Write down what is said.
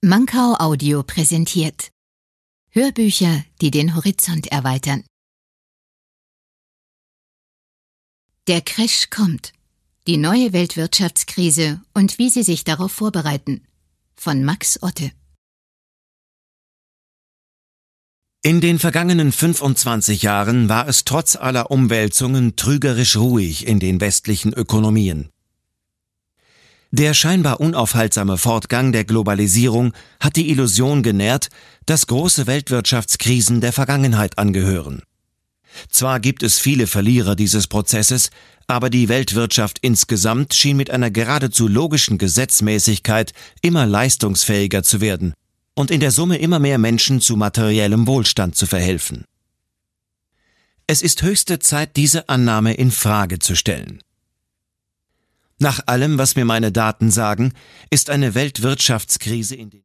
Mankau Audio präsentiert Hörbücher, die den Horizont erweitern. Der Crash kommt. Die neue Weltwirtschaftskrise und wie Sie sich darauf vorbereiten. Von Max Otte. In den vergangenen 25 Jahren war es trotz aller Umwälzungen trügerisch ruhig in den westlichen Ökonomien. Der scheinbar unaufhaltsame Fortgang der Globalisierung hat die Illusion genährt, dass große Weltwirtschaftskrisen der Vergangenheit angehören. Zwar gibt es viele Verlierer dieses Prozesses, aber die Weltwirtschaft insgesamt schien mit einer geradezu logischen Gesetzmäßigkeit immer leistungsfähiger zu werden und in der Summe immer mehr Menschen zu materiellem Wohlstand zu verhelfen. Es ist höchste Zeit, diese Annahme in Frage zu stellen. Nach allem, was mir meine Daten sagen, ist eine Weltwirtschaftskrise in den